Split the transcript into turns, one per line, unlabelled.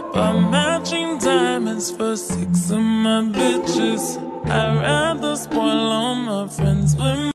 Buy matching diamonds for 6 of my bitches. I'd rather spoil all my friends with